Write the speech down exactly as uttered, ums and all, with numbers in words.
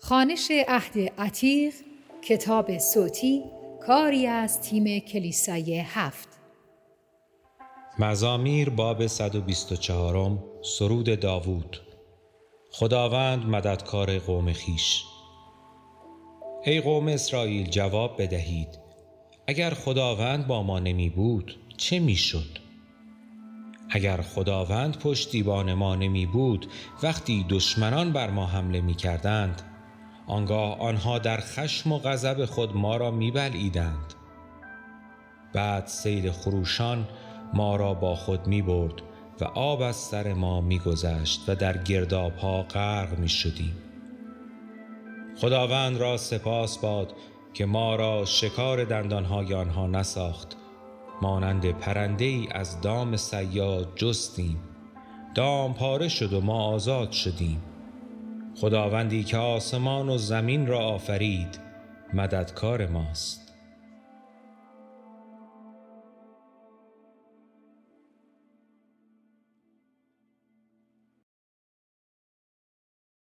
خوانش عهد عتیق، کتاب صوتی، کاری از تیم کلیسای هفت. مزامیر باب صد و بیست و چهارم. سرود داوود. خداوند مددکار قوم خویش. ای قوم اسرائیل جواب بدهید، اگر خداوند با ما نمی بود چه می شد؟ اگر خداوند پشتیبان ما نمی بود وقتی دشمنان بر ما حمله می کردند، آنگاه آنها در خشم و غضب خود ما را می بلعیدند. بعد سیل خروشان ما را با خود می برد و آب از سر ما می گذشت و در گرداب ها غرق می شدیم. خداوند را سپاس باد که ما را شکار دندانهای آنها نساخت. مانند پرنده ای از دام صیاد جستیم، دام پاره شد و ما آزاد شدیم. خداوندی که آسمان و زمین را آفرید مددکار ماست.